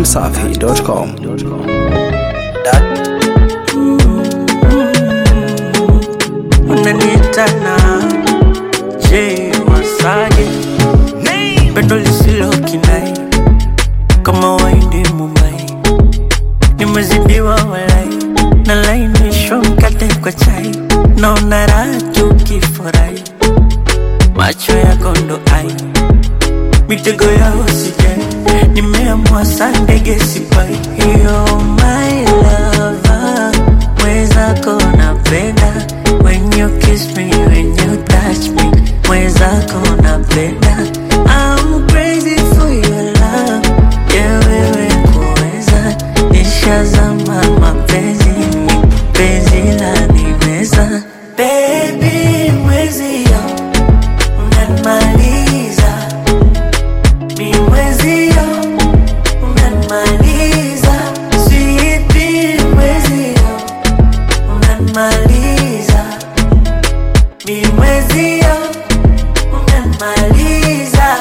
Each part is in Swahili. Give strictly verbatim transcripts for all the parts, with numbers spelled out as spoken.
dachimsafi dot com. Unanitana je wasage pendo lisilo kinai kama waindi Mumbai, nimezidiwa walai na lainishwa mkate kwa chai, naona raha tukifurahi, macho yako ndo ai, mitego yao sijai, nimeamua saa ndege sipai. You're my lover, mwezako napenda when you kiss me, when you touch me, mwezako napenda. I'm crazy for your love, yeah wewe kuweza, nishazama mapenzi ni penzi la nimeza. Baby mwezio unanimaliza, mi mwezio unanimaliza, sweetie mwezio unanimaliza, mi mwezio unanimaliza.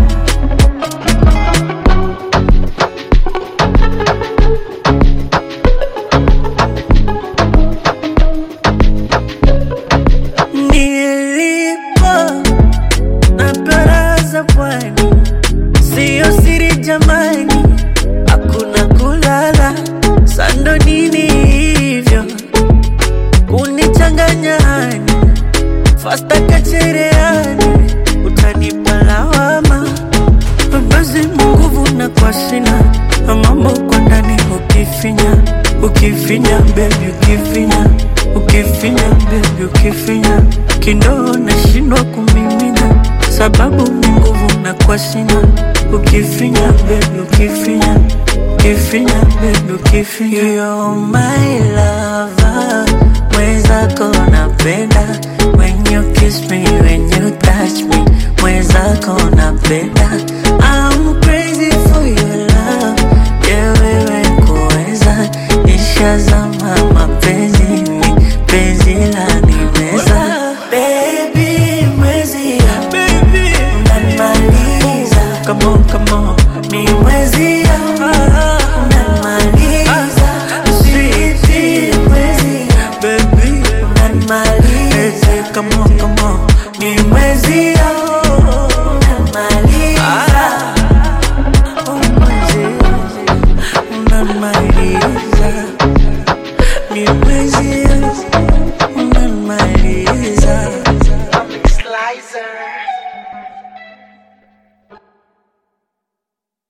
Nilipo na baraza pwani, sio siri jamani, hakuna kulala, sando nini hivyo kunichanganya hani, fasta kachereani, utanipa lawama, basi nguvu na kwa sina, mambo kwa ndani ukifinya, ukifinya baby ukifinya, ukifinya baby ukifinya, kindoo nashindwa kumimina, sababu nguvu na kwa sina, ukifinya baby ukifinya, ukifinya baby ukifinya. You're my lover, mwezako napenda when you kiss me, when you touch me, mwezako napenda. I'm crazy for your love, yeah wewe kuweza, nishazama mapenzi ni penzi la nimeza. Baby mwezio unanimaliza, come on come on, mi mwezio unanimaliza, sweetie mwezio baby unanimaliza, come on come on, mi mwezio unanimaliza, oh mwezio unanimaliza, mi mwezio unanimaliza. Slicer.